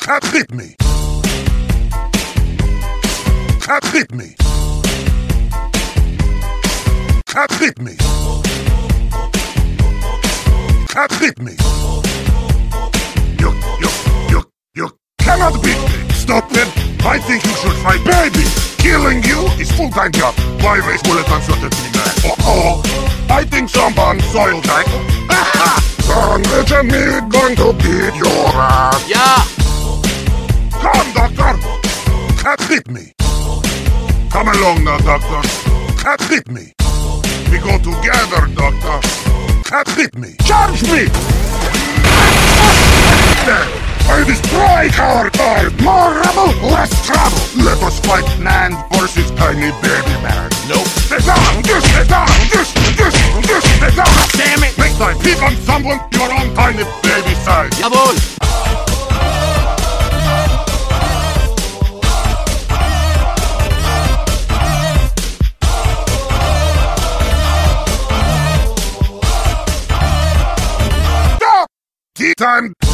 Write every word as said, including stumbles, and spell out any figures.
Cat hit me. Cat hit me. Cat hit me. Cat hit me. You, you, you, you cannot beat me. Stop it. I think you should fight baby. Killing you is full-time job. Why raise bullet uncertainty, man? Oh-oh. I think someone soiled that. Sandwich and me going to beat your ass. Yeah. Come, doctor. Cat hit me. Come along now, doctor. Cat hit me. We go together, doctor. Cat hit me. Charge me! I destroy our car. More rubble, less trouble. Let us fight man versus tiny baby man. Nope. Stay down, just stay down, just, just, just stay down. Damn it. Next time, pick on someone your own tiny baby size. Jawohl. Tea time.